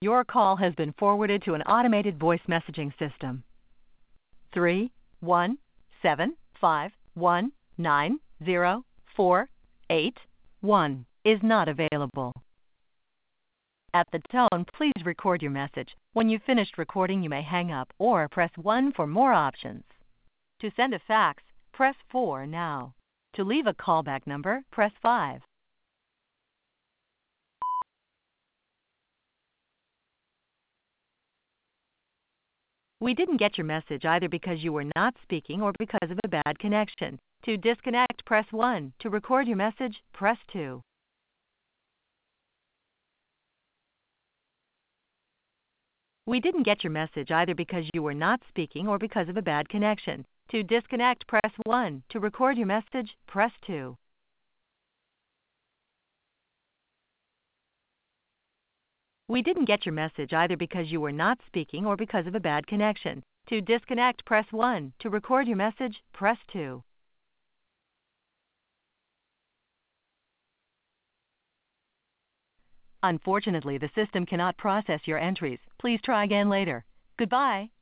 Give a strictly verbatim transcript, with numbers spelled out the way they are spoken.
Your call has been forwarded to an automated voice messaging system. Three one seven five one nine zero four eight one is not available. At the tone, please record your message. When you've finished recording, you may hang up or press one for more options. To send a fax, press four now. To leave a callback number, press five. We didn't get your message either because you were not speaking or because of a bad connection. To disconnect, press one. To record your message, press two. We didn't get your message either because you were not speaking or because of a bad connection. To disconnect, press one. To record your message, press two. We didn't get your message either because you were not speaking or because of a bad connection. To disconnect, press one. To record your message, press two. Unfortunately, the system cannot process your entries. Please try again later. Goodbye.